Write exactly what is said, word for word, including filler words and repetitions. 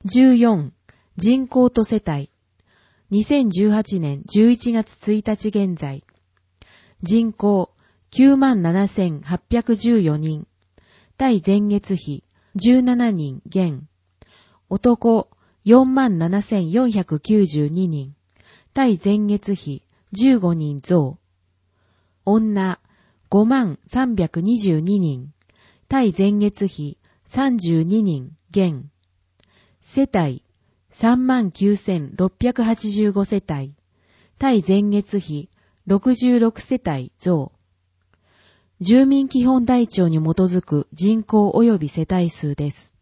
じゅうよん、人口と世帯。にせんじゅうはちねんじゅういちがつついたち現在。人口 きゅうまんななせんはっぴゃくじゅうよにん。対前月比じゅうななにん減。男 よんまんななせんよんひゃくきゅうじゅうににん。対前月比じゅうごにん増。女ごまんさんびゃくにじゅうににん。対前月比さんじゅうににん減。世帯さんまんきゅうせんろっぴゃくはちじゅうご世帯。対前月比ろくじゅうろく世帯増。住民基本台帳に基づく人口及び世帯数です。